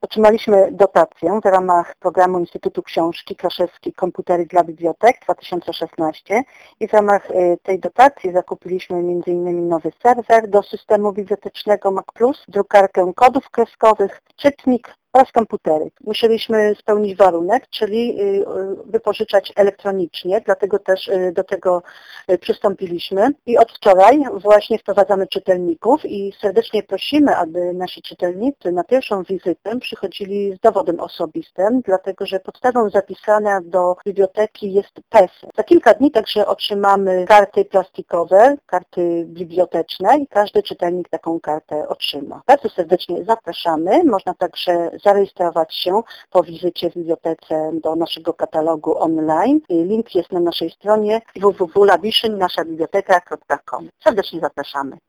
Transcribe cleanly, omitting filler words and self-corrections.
Otrzymaliśmy dotację w ramach programu Instytutu Książki Kraszewski Komputery dla Bibliotek 2016 i w ramach tej dotacji zakupiliśmy m.in. nowy serwer do systemu bibliotecznego Mac+, drukarkę kodów kreskowych, czytnik oraz komputery. Musieliśmy spełnić warunek, czyli wypożyczać elektronicznie, dlatego też do tego przystąpiliśmy. I od wczoraj właśnie wprowadzamy czytelników i serdecznie prosimy, aby nasi czytelnicy na pierwszą wizytę przychodzili z dowodem osobistym, dlatego że podstawą zapisania do biblioteki jest PESEL. Za kilka dni także otrzymamy karty plastikowe, karty biblioteczne i każdy czytelnik taką kartę otrzyma. Bardzo serdecznie zapraszamy. Można także zarejestrować się po wizycie w bibliotece do naszego katalogu online. Link jest na naszej stronie www.labiszyn.naszabiblioteka.com. Serdecznie zapraszamy.